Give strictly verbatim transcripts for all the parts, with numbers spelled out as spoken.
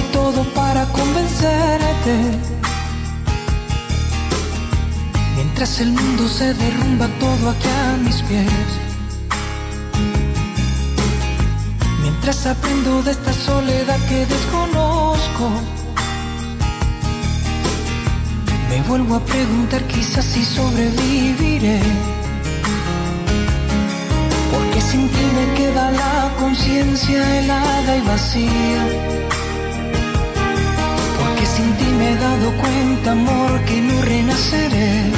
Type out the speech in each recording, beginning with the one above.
todo para convencerte. Mientras el mundo se derrumba todo aquí a mis pies. Mientras aprendo de esta soledad que desconozco. Me vuelvo a preguntar quizás si sobreviviré. Porque sin ti me queda la conciencia helada y vacía. Porque sin ti me he dado cuenta, amor, que no renaceré.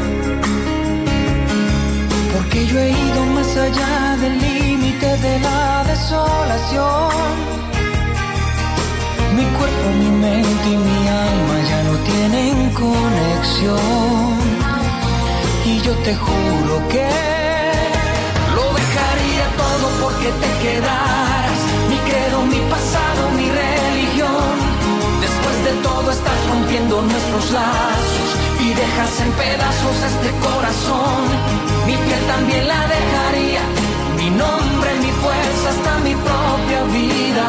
Porque yo he ido más allá del límite de la desolación. Mi cuerpo, mi mente y mi alma ya no tienen conexión. Y yo te juro que lo dejaría todo porque te quedaras. Mi credo, mi pasado, mi religión. Después de todo estás rompiendo nuestros lazos y dejas en pedazos este corazón. Mi piel también la dejaría, mi nombre, mi fuerza, hasta mi propia vida.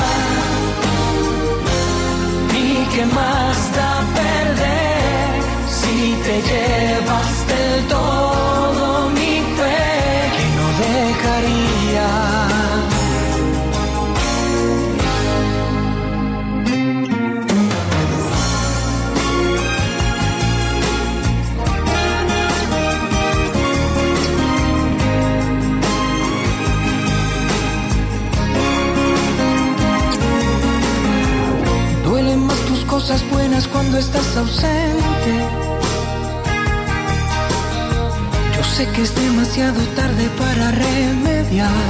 ¿Y qué más da perder si te llevas del todo mi fe que no dejaría? Cosas buenas cuando estás ausente. Yo sé que es demasiado tarde para remediar.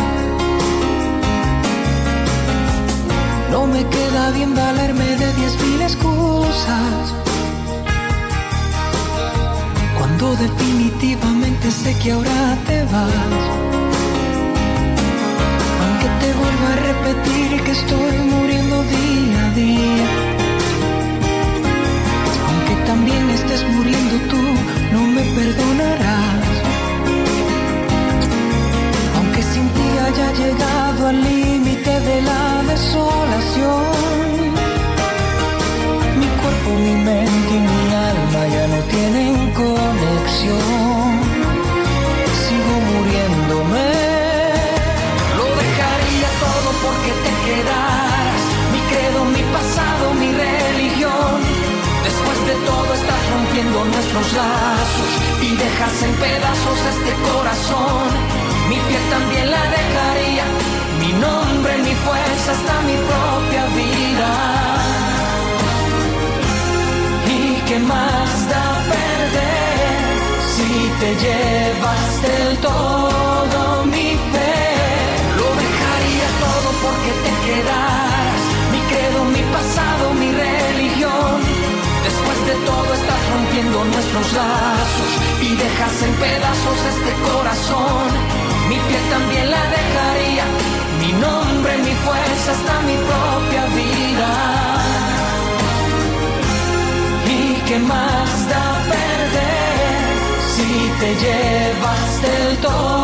No me queda bien valerme de diez mil excusas, cuando definitivamente sé que ahora te vas. Aunque te vuelvo a repetir que estoy muriendo día a día. También estés muriendo tú, no me perdonarás. Aunque sin ti haya llegado al límite de la desolación. Mi cuerpo, mi mente y mi alma ya no tienen conexión. Sigo muriéndome. Lo dejaría todo porque te quedaras. Mi credo, mi pasado, mi religión. Después de todo estás rompiendo nuestros lazos y dejas en pedazos este corazón. Mi piel también la dejaría, mi nombre, mi fuerza, hasta mi propia vida. ¿Y qué más da perder si te llevas del todo mi fe? Lo dejaría todo porque te quedaras. Mi credo, mi pasado, mi religión. Después de todo estás rompiendo nuestros lazos y dejas en pedazos este corazón. Mi piel también la dejaría, mi nombre, mi fuerza, hasta mi propia vida. ¿Y qué más da perder si te llevas del todo